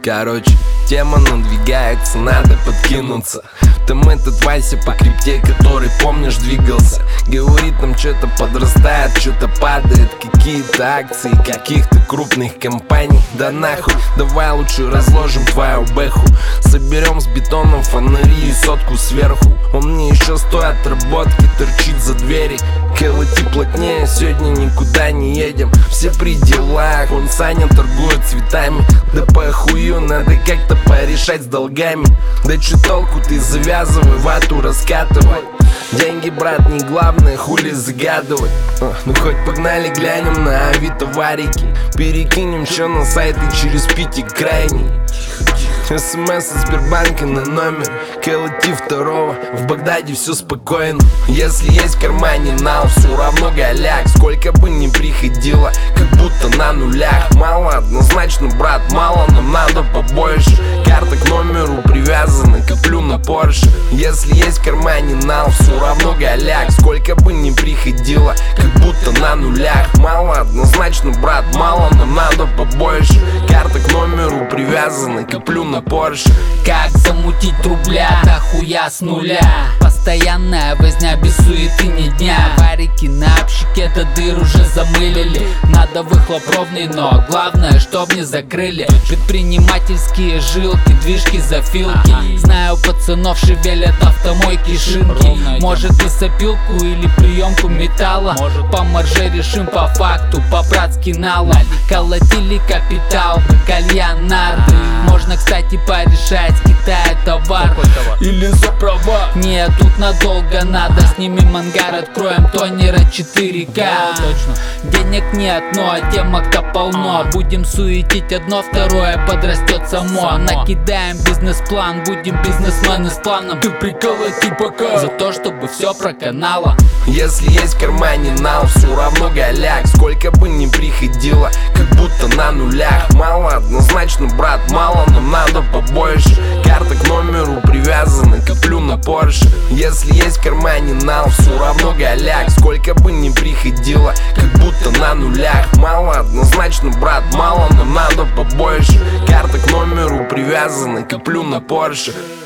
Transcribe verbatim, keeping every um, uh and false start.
Короче, тема надвигается, надо подкинуться. Там этот Вася по крипте, который, помнишь, двигался. Говорит, нам что-то подрастает, что-то падает. Какие-то акции каких-то крупных компаний. Да нахуй, давай лучше разложим твою бэху. Соберем с бетоном фонари и сотку сверху. Он мне еще стоит отработки, торчит за двери. Колоти плотнее, сегодня никуда не едем. Все при делах, он Саня торгует цветами. Да похую, надо как-то порешать с долгами. Да че толку, ты завязывай, вату раскатывай. Деньги, брат, не главное, хули загадывать. а, Ну хоть погнали, глянем на авито варики. Перекинем чё на сайт и через питик крайний. СМС из Сбербанка на номер. Колоти второго, в Багдаде все спокойно. Если есть в кармане нал, все равно голяк. Сколько бы ни приходило, как будто на нулях. Мало однозначно, брат, мало, нам надо побольше. Карта к номеру привязана, коплю на Порше. Если есть в кармане нал, все равно голяк. Сколько бы ни приходило, как будто на нулях. Мало однозначно, брат, мало, нам надо побольше. Карта к номеру привязана, коплю на Порше. Как замутить рубля, да хуя с нуля. Постоянная возня без суеты ни дня. Варики на общике до дыр уже замылили. Надо выхлоп ровный, но главное, чтоб не закрыли. Предпринимательские жилки, движки, зафилки. Знаю, пацанов шевелят автомойки, шинки. Может лесопилку или приемку металла. По марже решим по факту, по-братски налом. Колотили капитал, кальян, нарды. Можно, кстати, порешать с Китая товар или за права. Нет, тут надолго надо. Снимем ангар, откроем тонера четыре ка. Денег нет, но темок-то полно. Будем суетить одно, второе подрастет само. Накидаем бизнес-план, будем бизнесмены с планом. Ты приколоти пока за то, чтобы все проканало. Если есть в кармане нал, все равно голяк. Сколько бы ни приходило, как будто на нулях. Мало однозначно, брат, мало, нам надо побольше. Карта к номеру привязана, коплю на Порше. Если есть в кармане нал, все равно голяк. Сколько бы ни приходило, как будто на нулях. Мало однозначно, брат, мало, нам надо побольше. Карта к номеру привязана, коплю на Порше.